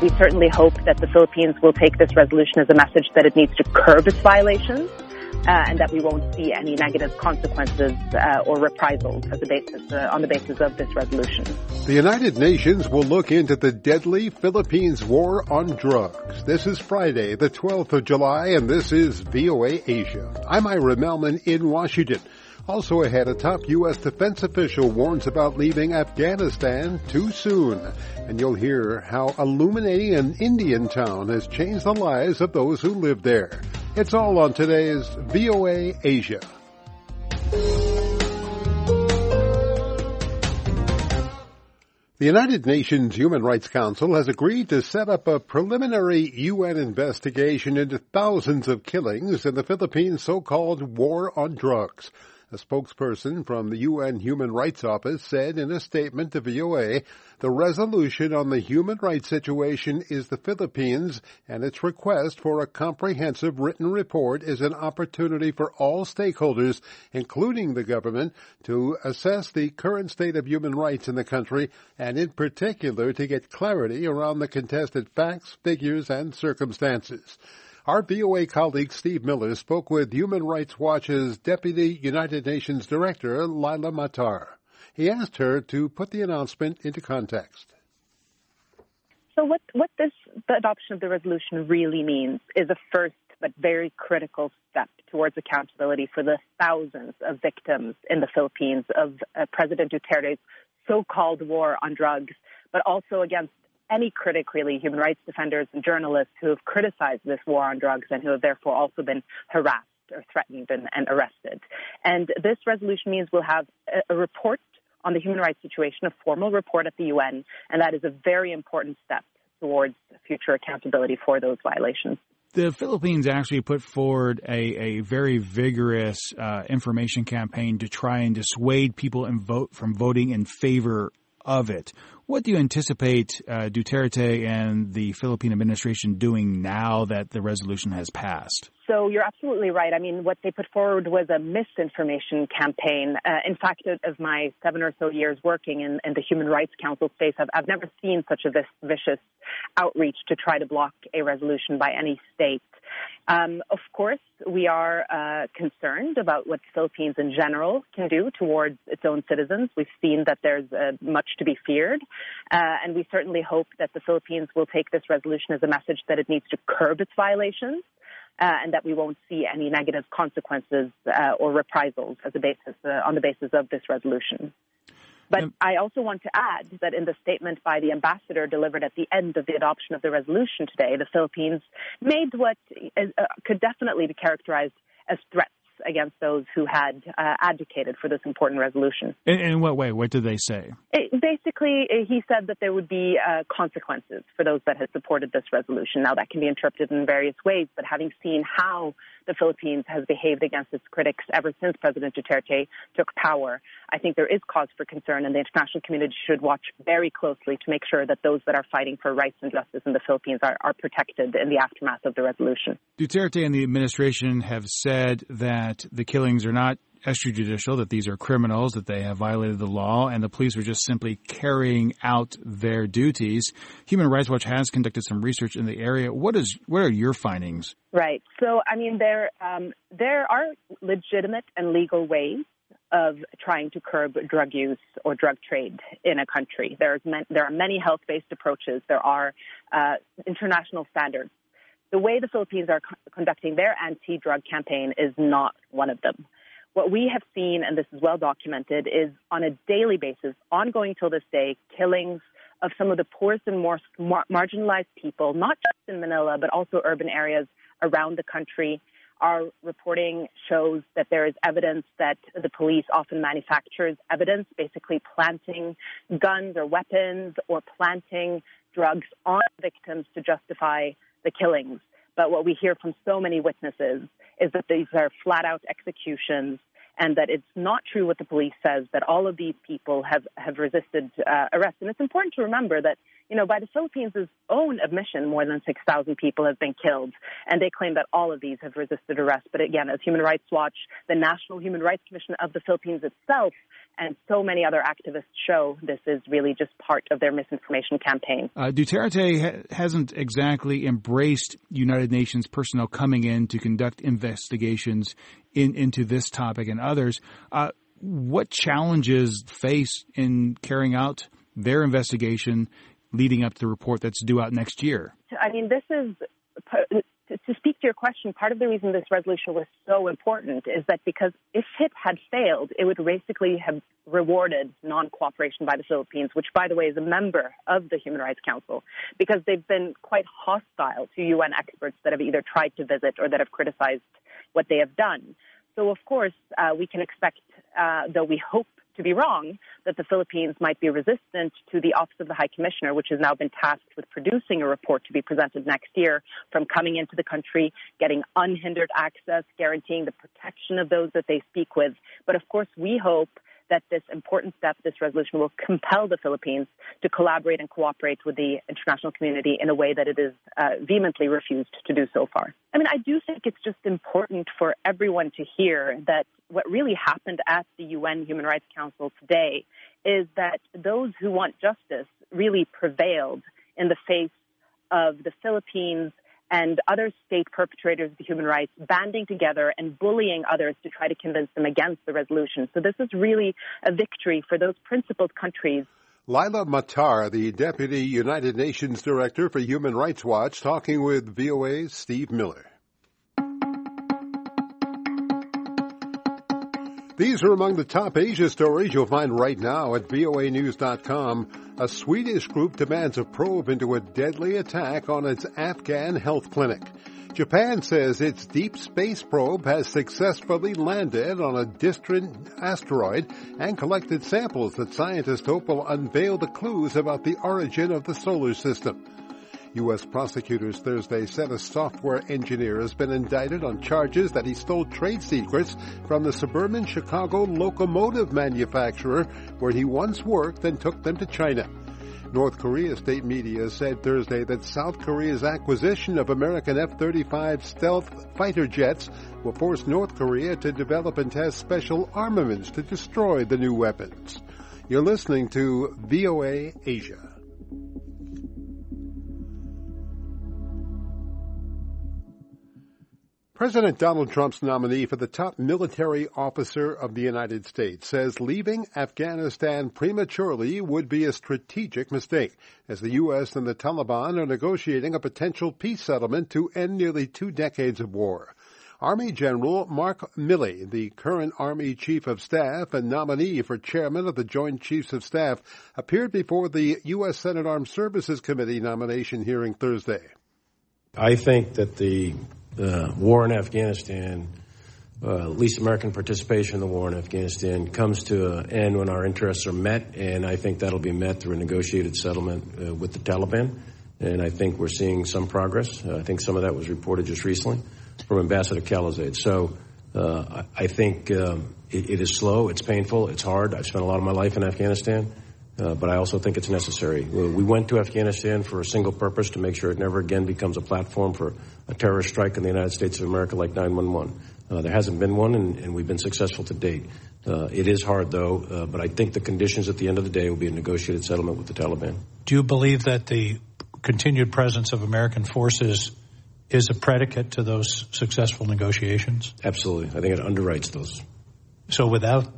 We certainly hope that the Philippines will take this resolution as a message that it needs to curb its violations and that we won't see any negative consequences or reprisals as on the basis of this resolution. The United Nations will look into the deadly Philippines war on drugs. This is Friday, the 12th of July, and this is VOA Asia. I'm Ira Melman in Washington. Also ahead, a top U.S. defense official warns about leaving Afghanistan too soon. And you'll hear how illuminating an Indian town has changed the lives of those who live there. It's all on today's VOA Asia. The United Nations Human Rights Council has agreed to set up a preliminary UN investigation into thousands of killings in the Philippines' so-called war on drugs. A spokesperson from the UN Human Rights Office said in a statement to VOA, the resolution on the human rights situation is the Philippines, and its request for a comprehensive written report is an opportunity for all stakeholders, including the government, to assess the current state of human rights in the country, and in particular to get clarity around the contested facts, figures, and circumstances. Our VOA colleague Steve Miller spoke with Human Rights Watch's Deputy United Nations Director, Lila Matar. He asked her to put the announcement into context. So what the adoption of the resolution really means is a first but very critical step towards accountability for the thousands of victims in the Philippines of President Duterte's so-called war on drugs, but also against any critic, really, human rights defenders and journalists who have criticized this war on drugs and who have therefore also been harassed or threatened and arrested. And this resolution means we'll have a report on the human rights situation, a formal report at the UN, and that is a very important step towards future accountability for those violations. The Philippines actually put forward a very vigorous information campaign to try and dissuade people from voting in favor of it. What do you anticipate Duterte and the Philippine administration doing now that the resolution has passed? So you're absolutely right. I mean, what they put forward was a misinformation campaign. In fact, of my 7 or so years working in the Human Rights Council space, I've never seen such a vicious outreach to try to block a resolution by any state. Of course, we are concerned about what the Philippines in general can do towards its own citizens. We've seen that there's much to be feared, and we certainly hope that the Philippines will take this resolution as a message that it needs to curb its violations and that we won't see any negative consequences or reprisals on the basis of this resolution. But I also want to add that in the statement by the ambassador delivered at the end of the adoption of the resolution today, the Philippines made what could definitely be characterized as threats against those who had advocated for this important resolution. In what way? What did they say? Basically, he said that there would be consequences for those that had supported this resolution. Now, that can be interpreted in various ways, but having seen how the Philippines has behaved against its critics ever since President Duterte took power, I think there is cause for concern, and the international community should watch very closely to make sure that those that are fighting for rights and justice in the Philippines are protected in the aftermath of the resolution. Duterte and the administration have said that the killings are not extrajudicial, that these are criminals, that they have violated the law, and the police are just simply carrying out their duties. Human Rights Watch has conducted some research in the area. What are your findings? Right. So, I mean, there are legitimate and legal ways of trying to curb drug use or drug trade in a country. There are many health-based approaches. There are international standards. The way the Philippines are conducting their anti-drug campaign is not one of them. What we have seen, and this is well documented, is on a daily basis, ongoing till this day, killings of some of the poorest and more marginalized people, not just in Manila, but also urban areas around the country. Our reporting shows that there is evidence that the police often manufactures evidence, basically planting guns or weapons or planting drugs on victims to justify the killings. But what we hear from so many witnesses is that these are flat-out executions and that it's not true what the police says, that all of these people have resisted arrest. And it's important to remember that, by the Philippines' own admission, more than 6,000 people have been killed, and they claim that all of these have resisted arrest. But again, as Human Rights Watch, the National Human Rights Commission of the Philippines itself And so many other activists show this is really just part of their misinformation campaign. Duterte hasn't exactly embraced United Nations personnel coming in to conduct investigations into this topic and others. What challenges face in carrying out their investigation leading up to the report that's due out next year? I mean, this is, to speak to your question, part of the reason this resolution was so important is that because if it had failed, it would basically have rewarded non-cooperation by the Philippines, which, by the way, is a member of the Human Rights Council, because they've been quite hostile to UN experts that have either tried to visit or that have criticized what they have done. So, of course, we can expect, though we hope to be wrong, that the Philippines might be resistant to the Office of the High Commissioner, which has now been tasked with producing a report to be presented next year, from coming into the country, getting unhindered access, guaranteeing the protection of those that they speak with. But, of course, we hope that this important step, this resolution, will compel the Philippines to collaborate and cooperate with the international community in a way that it is vehemently refused to do so far. I mean, I do think it's just important for everyone to hear that what really happened at the UN Human Rights Council today is that those who want justice really prevailed in the face of the Philippines and other state perpetrators of human rights banding together and bullying others to try to convince them against the resolution. So this is really a victory for those principled countries. Lila Matar, the Deputy United Nations Director for Human Rights Watch, talking with VOA's Steve Miller. These are among the top Asia stories you'll find right now at voanews.com. A Swedish group demands a probe into a deadly attack on its Afghan health clinic. Japan says its deep space probe has successfully landed on a distant asteroid and collected samples that scientists hope will unveil the clues about the origin of the solar system. U.S. prosecutors Thursday said a software engineer has been indicted on charges that he stole trade secrets from the suburban Chicago locomotive manufacturer where he once worked and took them to China. North Korea state media said Thursday that South Korea's acquisition of American F-35 stealth fighter jets will force North Korea to develop and test special armaments to destroy the new weapons. You're listening to VOA Asia. President Donald Trump's nominee for the top military officer of the United States says leaving Afghanistan prematurely would be a strategic mistake, as the U.S. and the Taliban are negotiating a potential peace settlement to end nearly 2 decades of war. Army General Mark Milley, the current Army Chief of Staff and nominee for chairman of the Joint Chiefs of Staff, appeared before the U.S. Senate Armed Services Committee nomination hearing Thursday. I think that the war in Afghanistan, at least American participation in the war in Afghanistan, comes to an end when our interests are met, and I think that'll be met through a negotiated settlement with the Taliban. And I think we're seeing some progress. I think some of that was reported just recently from Ambassador Khalilzad. So I think it is slow, it's painful, it's hard. I've spent a lot of my life in Afghanistan. But I also think it's necessary. We went to Afghanistan for a single purpose, to make sure it never again becomes a platform for a terrorist strike in the United States of America like 9/11. There hasn't been one, and we've been successful to date. It is hard, though, but I think the conditions at the end of the day will be a negotiated settlement with the Taliban. Do you believe that the continued presence of American forces is a predicate to those successful negotiations? Absolutely. I think it underwrites those. So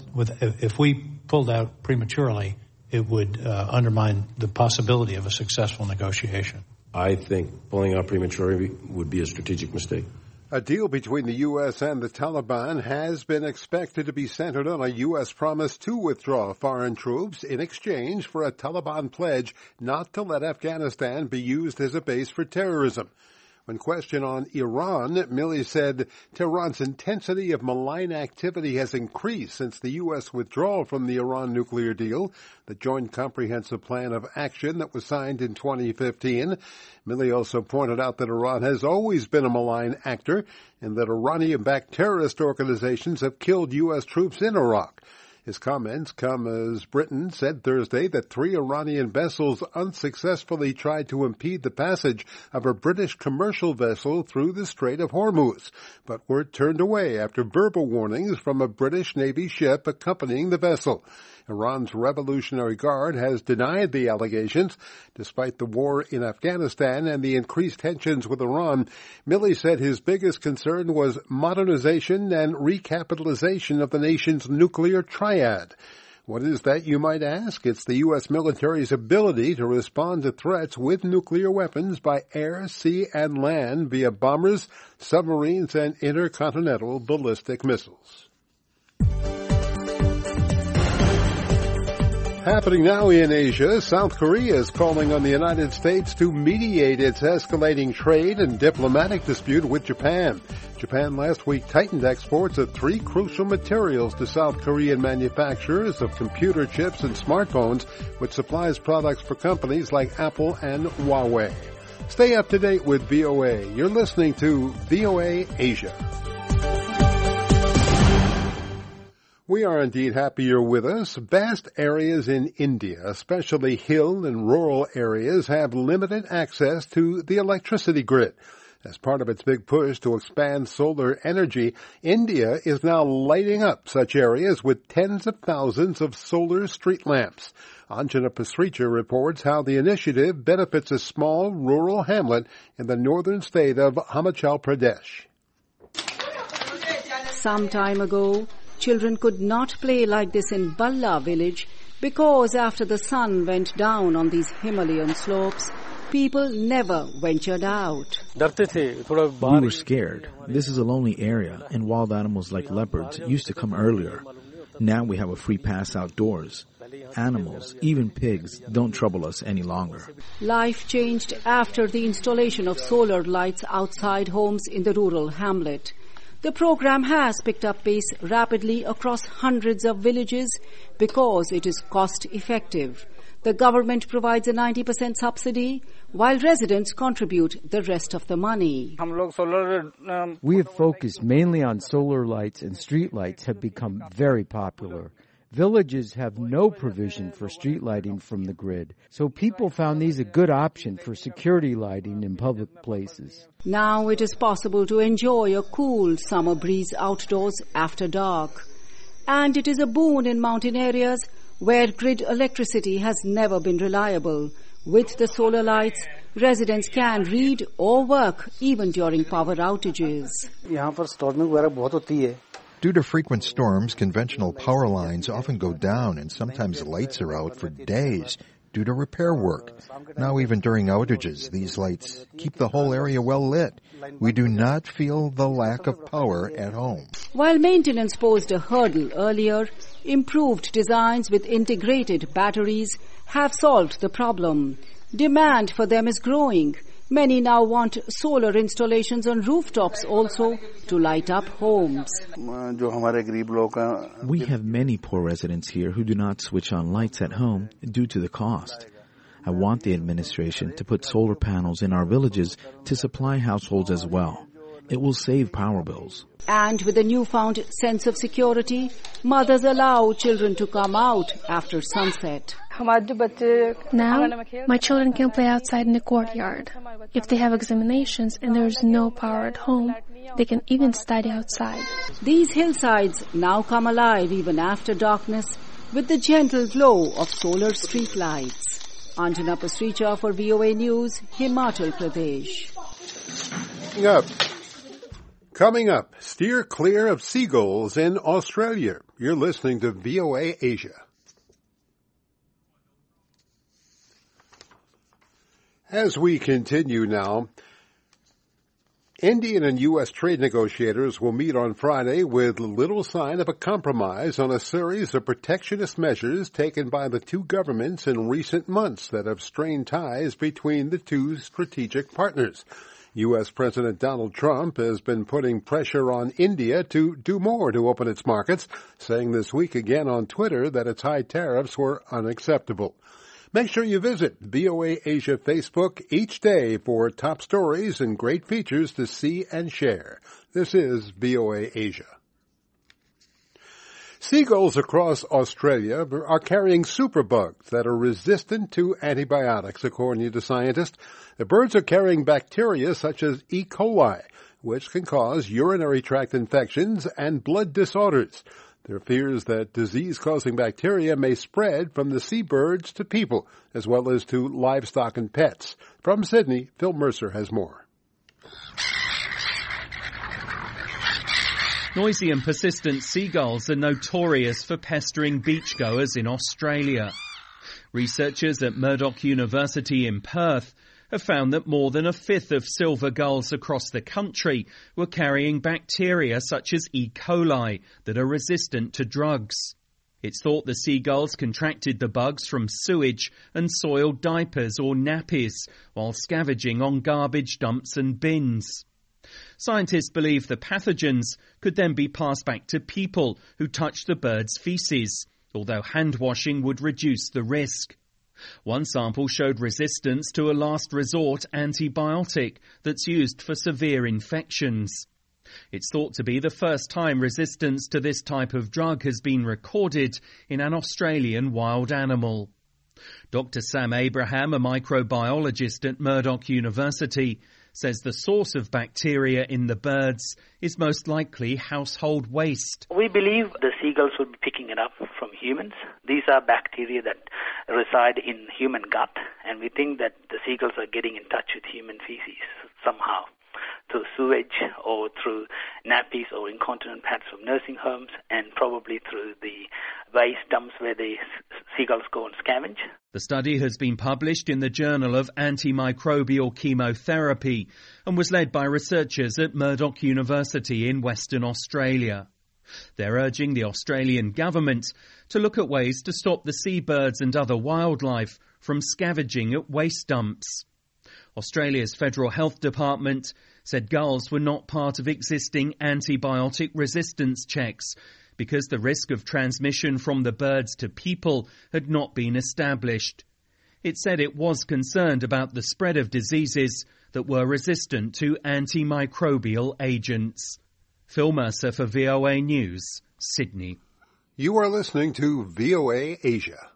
if we pulled out prematurely, it would undermine the possibility of a successful negotiation. I think pulling out prematurely would be a strategic mistake. A deal between the U.S. and the Taliban has been expected to be centered on a U.S. promise to withdraw foreign troops in exchange for a Taliban pledge not to let Afghanistan be used as a base for terrorism. When questioned on Iran, Milley said Tehran's intensity of malign activity has increased since the U.S. withdrawal from the Iran nuclear deal, the Joint Comprehensive Plan of Action that was signed in 2015. Milley also pointed out that Iran has always been a malign actor and that Iranian-backed terrorist organizations have killed U.S. troops in Iraq. His comments come as Britain said Thursday that 3 Iranian vessels unsuccessfully tried to impede the passage of a British commercial vessel through the Strait of Hormuz, but were turned away after verbal warnings from a British Navy ship accompanying the vessel. Iran's Revolutionary Guard has denied the allegations. Despite the war in Afghanistan and the increased tensions with Iran, Milley said his biggest concern was modernization and recapitalization of the nation's nuclear triad. What is that, you might ask? It's the U.S. military's ability to respond to threats with nuclear weapons by air, sea, and land via bombers, submarines, and intercontinental ballistic missiles. Happening now in Asia, South Korea is calling on the United States to mediate its escalating trade and diplomatic dispute with Japan. Japan last week tightened exports of 3 crucial materials to South Korean manufacturers of computer chips and smartphones, which supplies products for companies like Apple and Huawei. Stay up to date with VOA. You're listening to VOA Asia. We are indeed happy you're with us. Vast areas in India, especially hill and rural areas, have limited access to the electricity grid. As part of its big push to expand solar energy, India is now lighting up such areas with tens of thousands of solar street lamps. Anjana Pasricha reports how the initiative benefits a small rural hamlet in the northern state of Himachal Pradesh. Some time ago, children could not play like this in Balla village because after the sun went down on these Himalayan slopes, people never ventured out. We were scared. This is a lonely area, and wild animals like leopards used to come earlier. Now we have a free pass outdoors. Animals, even pigs, don't trouble us any longer. Life changed after the installation of solar lights outside homes in the rural hamlet. The program has picked up pace rapidly across hundreds of villages because it is cost-effective. The government provides a 90% subsidy, while residents contribute the rest of the money. We have focused mainly on solar lights, and street lights have become very popular. Villages have no provision for street lighting from the grid, so people found these a good option for security lighting in public places. Now it is possible to enjoy a cool summer breeze outdoors after dark. And it is a boon in mountain areas where grid electricity has never been reliable. With the solar lights, residents can read or work even during power outages. Due to frequent storms, conventional power lines often go down and sometimes lights are out for days due to repair work. Now even during outages, these lights keep the whole area well lit. We do not feel the lack of power at home. While maintenance posed a hurdle earlier, improved designs with integrated batteries have solved the problem. Demand for them is growing. Many now want solar installations on rooftops also to light up homes. We have many poor residents here who do not switch on lights at home due to the cost. I want the administration to put solar panels in our villages to supply households as well. It will save power bills. And with a newfound sense of security, mothers allow children to come out after sunset. Now, my children can play outside in the courtyard. If they have examinations and there is no power at home, they can even study outside. These hillsides now come alive even after darkness with the gentle glow of solar street lights. Anjana Pasricha for VOA News, Himachal Pradesh. Coming up, steer clear of seagulls in Australia. You're listening to VOA Asia. As we continue now, Indian and U.S. trade negotiators will meet on Friday with little sign of a compromise on a series of protectionist measures taken by the two governments in recent months that have strained ties between the two strategic partners. U.S. President Donald Trump has been putting pressure on India to do more to open its markets, saying this week again on Twitter that its high tariffs were unacceptable. Make sure you visit VOA Asia Facebook each day for top stories and great features to see and share. This is VOA Asia. Seagulls across Australia are carrying superbugs that are resistant to antibiotics, according to scientists. The birds are carrying bacteria such as E. coli, which can cause urinary tract infections and blood disorders. There are fears that disease-causing bacteria may spread from the seabirds to people, as well as to livestock and pets. From Sydney, Phil Mercer has more. Noisy and persistent seagulls are notorious for pestering beachgoers in Australia. Researchers at Murdoch University in Perth have found that more than a fifth of silver gulls across the country were carrying bacteria such as E. coli that are resistant to drugs. It's thought the seagulls contracted the bugs from sewage and soiled diapers or nappies while scavenging on garbage dumps and bins. Scientists believe the pathogens could then be passed back to people who touch the birds' feces, although hand washing would reduce the risk. One sample showed resistance to a last resort antibiotic that's used for severe infections. It's thought to be the first time resistance to this type of drug has been recorded in an Australian wild animal. Dr. Sam Abraham, a microbiologist at Murdoch University, says the source of bacteria in the birds is most likely household waste. We believe the seagulls will be picking it up from humans. These are bacteria that reside in human gut, and we think that the seagulls are getting in touch with human feces somehow, through sewage or through nappies or incontinent pads from nursing homes, and probably through the waste dumps where the seagulls go and scavenge. The study has been published in the Journal of Antimicrobial Chemotherapy and was led by researchers at Murdoch University in Western Australia. They're urging the Australian government to look at ways to stop the seabirds and other wildlife from scavenging at waste dumps. Australia's Federal Health Department said gulls were not part of existing antibiotic resistance checks because the risk of transmission from the birds to people had not been established. It said it was concerned about the spread of diseases that were resistant to antimicrobial agents. Phil Mercer for VOA News, Sydney. You are listening to VOA Asia.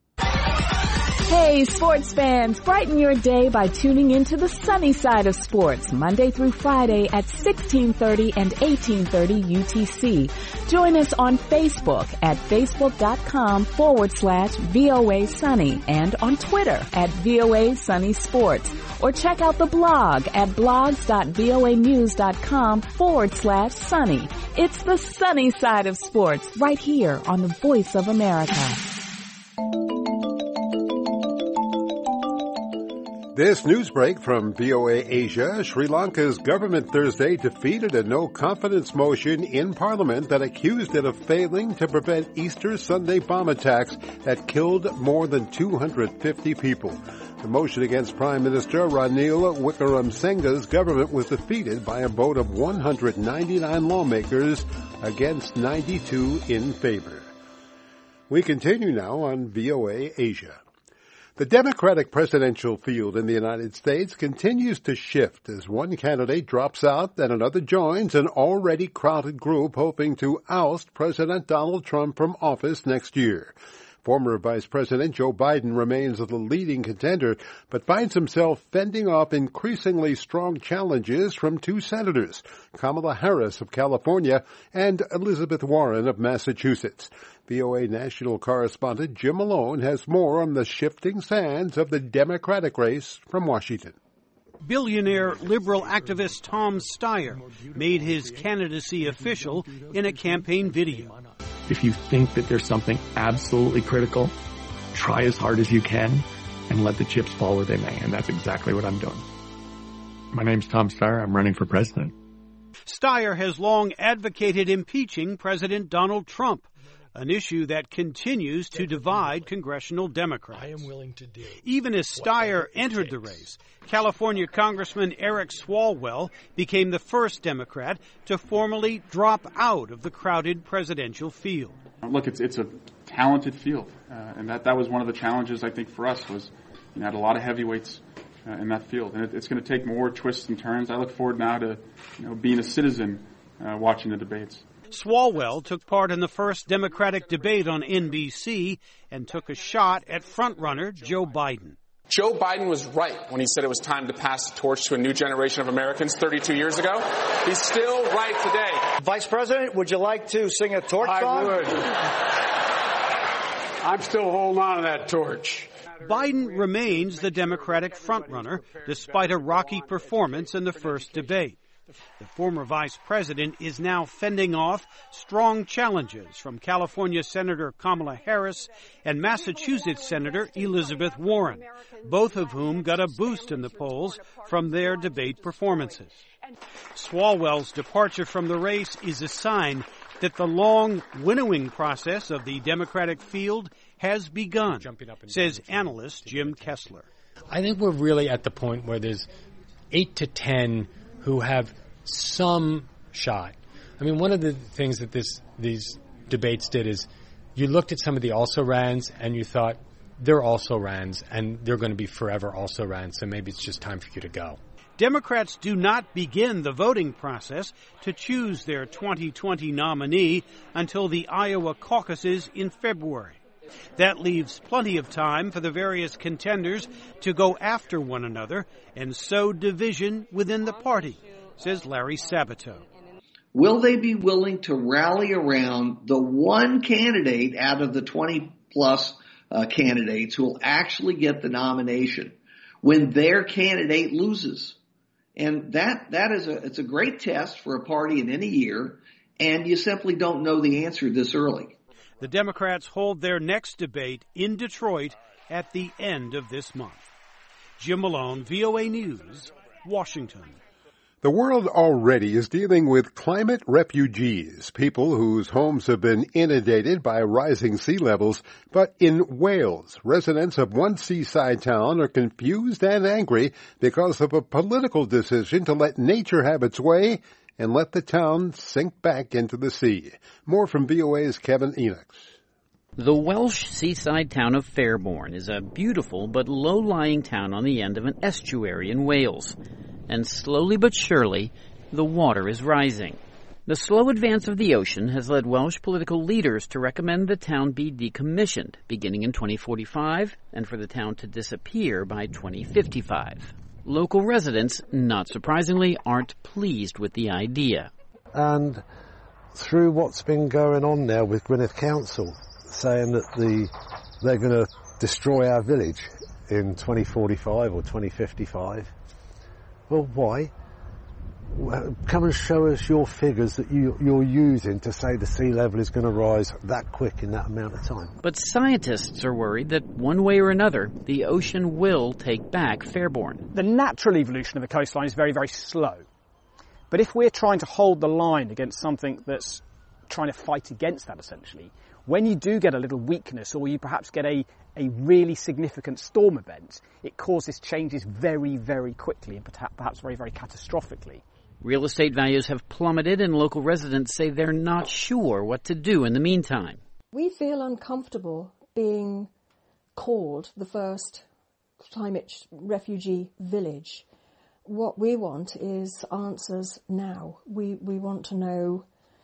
Hey, sports fans, brighten your day by tuning into the sunny side of sports, Monday through Friday at 16:30 and 18:30 UTC. Join us on Facebook at facebook.com/VOA Sunny and on Twitter at VOA Sunny Sports. Or check out the blog at blogs.voanews.com/sunny. It's the sunny side of sports right here on the Voice of America. This news break from VOA Asia. Sri Lanka's government Thursday defeated a no-confidence motion in Parliament that accused it of failing to prevent Easter Sunday bomb attacks that killed more than 250 people. The motion against Prime Minister Ranil Wickremesinghe's government was defeated by a vote of 199 lawmakers against 92 in favor. We continue now on VOA Asia. The Democratic presidential field in the United States continues to shift as one candidate drops out and another joins an already crowded group hoping to oust President Donald Trump from office next year. Former Vice President Joe Biden remains the leading contender, but finds himself fending off increasingly strong challenges from two senators, Kamala Harris of California and Elizabeth Warren of Massachusetts. VOA national correspondent Jim Malone has more on the shifting sands of the Democratic race from Washington. Billionaire liberal activist Tom Steyer made his candidacy official in a campaign video. If you think that there's something absolutely critical, try as hard as you can and let the chips fall where they may. And that's exactly what I'm doing. My name's Tom Steyer. I'm running for president. Steyer has long advocated impeaching President Donald Trump, an issue that continues to divide congressional Democrats. I am willing to do. Even as Steyer entered the race, California Congressman Eric Swalwell became the first Democrat to formally drop out of the crowded presidential field. Look, it's a talented field, and that was one of the challenges I think for us was had a lot of heavyweights in that field, and it's going to take more twists and turns. I look forward now to being a citizen watching the debates. Swalwell took part in the first Democratic debate on NBC and took a shot at frontrunner Joe Biden. Joe Biden was right when he said it was time to pass the torch to a new generation of Americans 32 years ago. He's still right today. Vice President, would you like to sing a torch song? I would. I'm still holding on to that torch. Biden remains the Democratic frontrunner despite a rocky performance in the first debate. The former vice president is now fending off strong challenges from California Senator Kamala Harris and Massachusetts Senator Elizabeth Warren, both of whom got a boost in the polls from their debate performances. Swalwell's departure from the race is a sign that the long winnowing process of the Democratic field has begun, says analyst Jim Kessler. I think we're really at the point where there's 8 to 10 who have some shot. I mean, one of the things that these debates did is you looked at some of the also-rans and you thought, they're also-rans and they're going to be forever also-rans, so maybe it's just time for you to go. Democrats do not begin the voting process to choose their 2020 nominee until the Iowa caucuses in February. That leaves plenty of time for the various contenders to go after one another and sow division within the party, says Larry Sabato. Will they be willing to rally around the one candidate out of the 20-plus candidates who will actually get the nomination when their candidate loses? And it's a great test for a party in any year, and you simply don't know the answer this early. The Democrats hold their next debate in Detroit at the end of this month. Jim Malone, VOA News, Washington. The world already is dealing with climate refugees, people whose homes have been inundated by rising sea levels. But in Wales, residents of one seaside town are confused and angry because of a political decision to let nature have its way and let the town sink back into the sea. More from VOA's Kevin Enoch. The Welsh seaside town of Fairborn is a beautiful but low-lying town on the end of an estuary in Wales. And slowly but surely, the water is rising. The slow advance of the ocean has led Welsh political leaders to recommend the town be decommissioned beginning in 2045 and for the town to disappear by 2055. Local residents, not surprisingly, aren't pleased with the idea. And through what's been going on now with Gwynedd Council, saying that they're going to destroy our village in 2045 or 2055, well, why? Come and show us your figures that you're using to say the sea level is going to rise that quick in that amount of time. But scientists are worried that one way or another, the ocean will take back Fairborn. The natural evolution of the coastline is very, very slow. But if we're trying to hold the line against something that's trying to fight against that, essentially, when you do get a little weakness or you perhaps get a really significant storm event, it causes changes very, very quickly and perhaps very, very catastrophically. Real estate values have plummeted and local residents say they're not sure what to do in the meantime. We feel uncomfortable being called the first climate refugee village. What we want is answers now. We want to know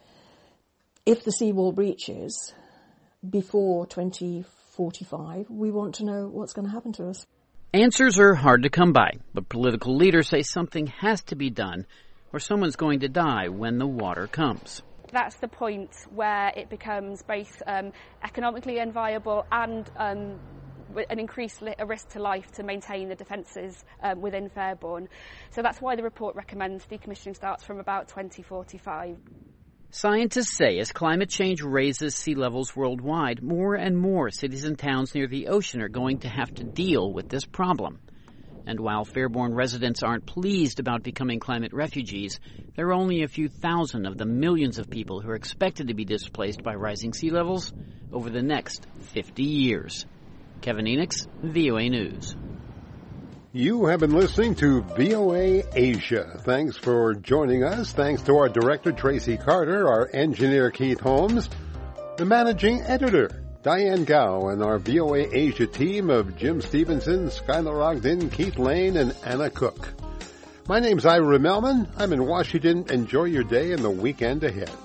if the seawall breaches before 2045, we want to know what's going to happen to us. Answers are hard to come by, but political leaders say something has to be done or someone's going to die when the water comes. That's the point where it becomes both economically unviable and an increased risk to life to maintain the defences within Fairborn. So that's why the report recommends decommissioning starts from about 2045. Scientists say as climate change raises sea levels worldwide, more and more cities and towns near the ocean are going to have to deal with this problem. And while Fairborn residents aren't pleased about becoming climate refugees, there are only a few thousand of the millions of people who are expected to be displaced by rising sea levels over the next 50 years. Kevin Enoch, VOA News. You have been listening to VOA Asia. Thanks for joining us. Thanks to our director, Tracy Carter, our engineer, Keith Holmes, the managing editor, Diane Gao, and our VOA Asia team of Jim Stevenson, Skylar Ogden, Keith Lane, and Anna Cook. My name's Ira Melman. I'm in Washington. Enjoy your day and the weekend ahead.